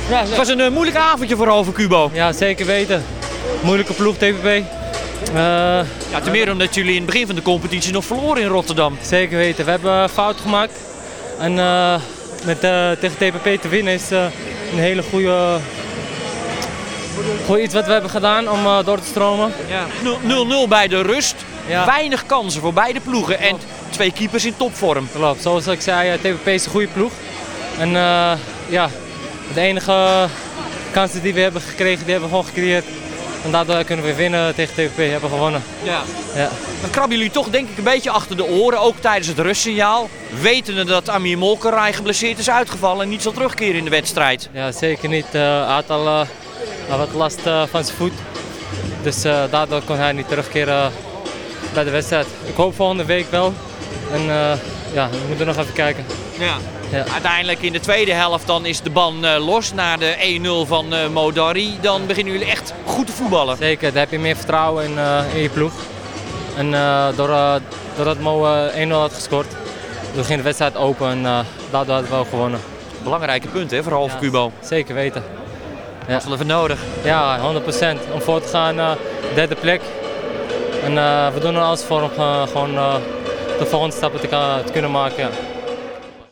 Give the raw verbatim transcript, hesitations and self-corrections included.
Ja, het was een uh, moeilijk avondje voor Halve Cubo. Ja, zeker weten. Moeilijke ploeg, T P P. Uh, ja, ten meer omdat jullie in het begin van de competitie nog verloren in Rotterdam. Zeker weten. We hebben fouten gemaakt. En uh, met, uh, tegen T P P te winnen is uh, een hele goede... Goed iets wat we hebben gedaan om uh, door te stromen. Ja. nul nul bij de rust. Ja. Weinig kansen voor beide ploegen. En twee keepers in topvorm. Klopt. Zoals ik zei, T P P is een goede ploeg. En uh, ja, de enige kansen die we hebben gekregen, die hebben we gewoon gecreëerd. En daardoor kunnen we winnen tegen T P P. We hebben gewonnen. Ja. Ja. Dan krabben jullie toch denk ik een beetje achter de oren. Ook tijdens het rustsignaal. Wetende dat Amir Molkerij geblesseerd is uitgevallen en niet zal terugkeren in de wedstrijd. Ja, zeker niet. Uh, hij had al uh, wat last uh, van zijn voet. Dus uh, daardoor kon hij niet terugkeren bij de wedstrijd. Ik hoop volgende week wel. En uh, ja, we moeten nog even kijken. Ja. Ja. Uiteindelijk in de tweede helft dan is de ban uh, los na de één nul van uh, Modari. Dan beginnen jullie echt goed te voetballen. Zeker, daar heb je meer vertrouwen in, uh, in je ploeg. En uh, door, uh, doordat Mo uh, één nul had gescoord, toen ging de wedstrijd open en uh, daardoor hadden we ook gewonnen. Belangrijke punten hè, voor Halve ja, Cubo. Zeker weten. Ja. Dat is wel even nodig. Ja, honderd procent. Om voor te gaan, uh, derde plek. En uh, we doen er alles voor om uh, gewoon uh, de volgende stappen te, te kunnen maken. Ja.